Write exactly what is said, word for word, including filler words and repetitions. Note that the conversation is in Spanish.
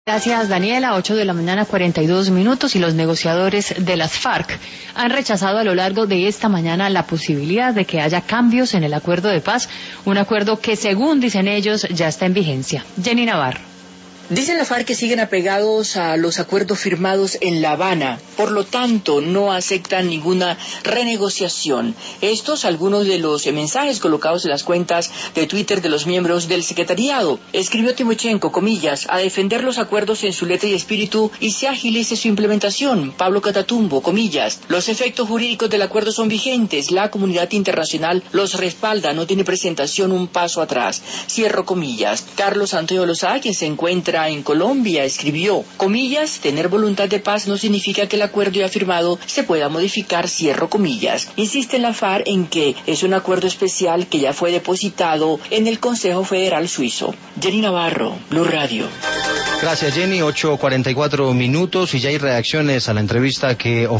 Gracias, Daniela. ocho de la mañana, cuarenta y dos minutos, y los negociadores de las FARC han rechazado a lo largo de esta mañana la posibilidad de que haya cambios en el acuerdo de paz, un acuerdo que, según dicen ellos, ya está en vigencia. Jenny Navarro. Dicen la FARC que siguen apegados a los acuerdos firmados en La Habana, por lo tanto no aceptan ninguna renegociación. Estos algunos de los mensajes colocados en las cuentas de Twitter de los miembros del secretariado. Escribió Timochenko, comillas, a defender los acuerdos en su letra y espíritu y se agilice su implementación. Pablo Catatumbo, comillas, los efectos jurídicos del acuerdo son vigentes, la comunidad internacional los respalda, no tiene presentación un paso atrás. Cierro comillas. Carlos Antonio Lozada, quien se encuentra en Colombia, escribió, comillas, tener voluntad de paz no significa que el acuerdo ya firmado se pueda modificar, cierro comillas. Insiste la FARC en que es un acuerdo especial que ya fue depositado en el Consejo Federal Suizo. Jenny Navarro, Blue Radio. Gracias, Jenny. ocho cuarenta y cuatro minutos y ya hay reacciones a la entrevista que